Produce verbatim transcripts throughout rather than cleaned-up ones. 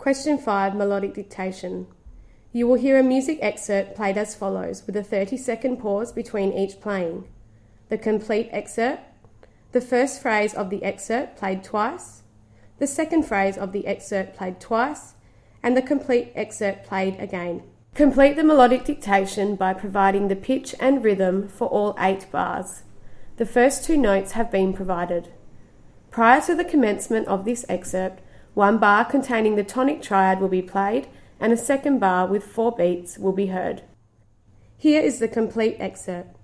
Question five, melodic dictation. You will hear a music excerpt played as follows, with a thirty second pause between each playing. The complete excerpt, the first phrase of the excerpt played twice, the second phrase of the excerpt played twice, and the complete excerpt played again. Complete the melodic dictation by providing the pitch and rhythm for all eight bars. The first two notes have been provided. Prior to the commencement of this excerpt, one bar containing the tonic triad will be played and a second bar with four beats will be heard. Here is the complete excerpt.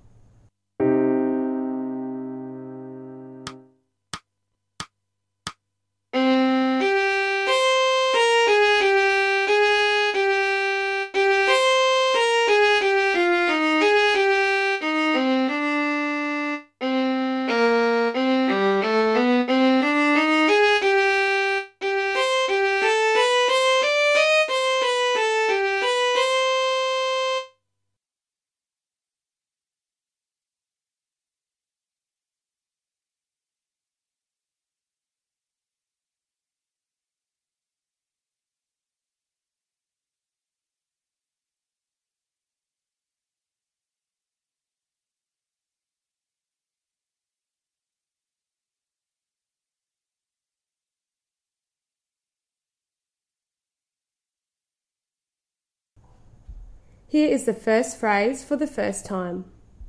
Here is the first phrase for the first time.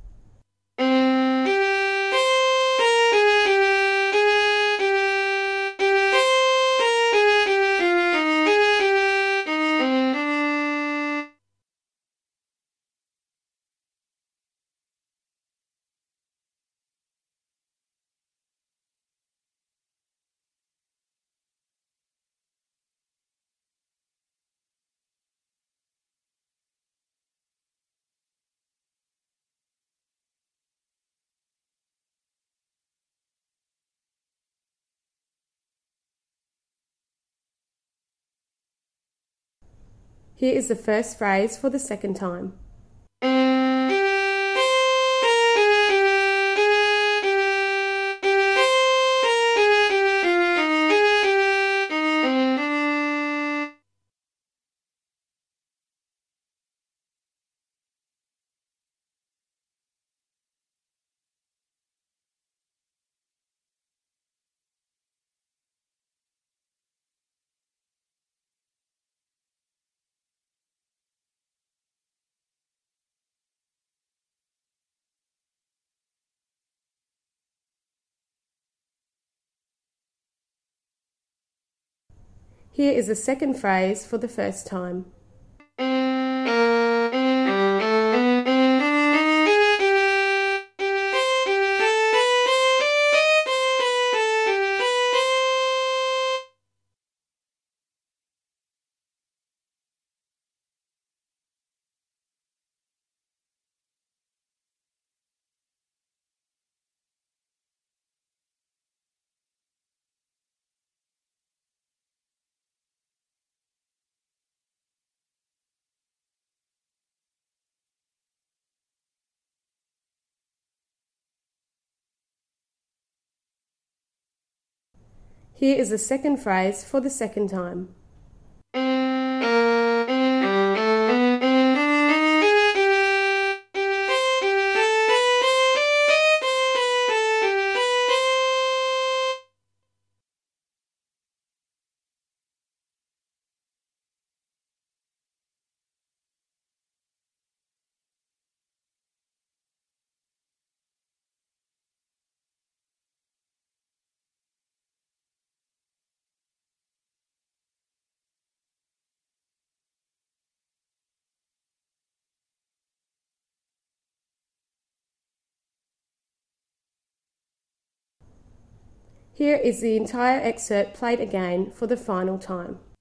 Here is the first phrase for the second time. Here is the second phrase for the first time. Here is the second phrase for the second time. Here is the entire excerpt played again for the final time.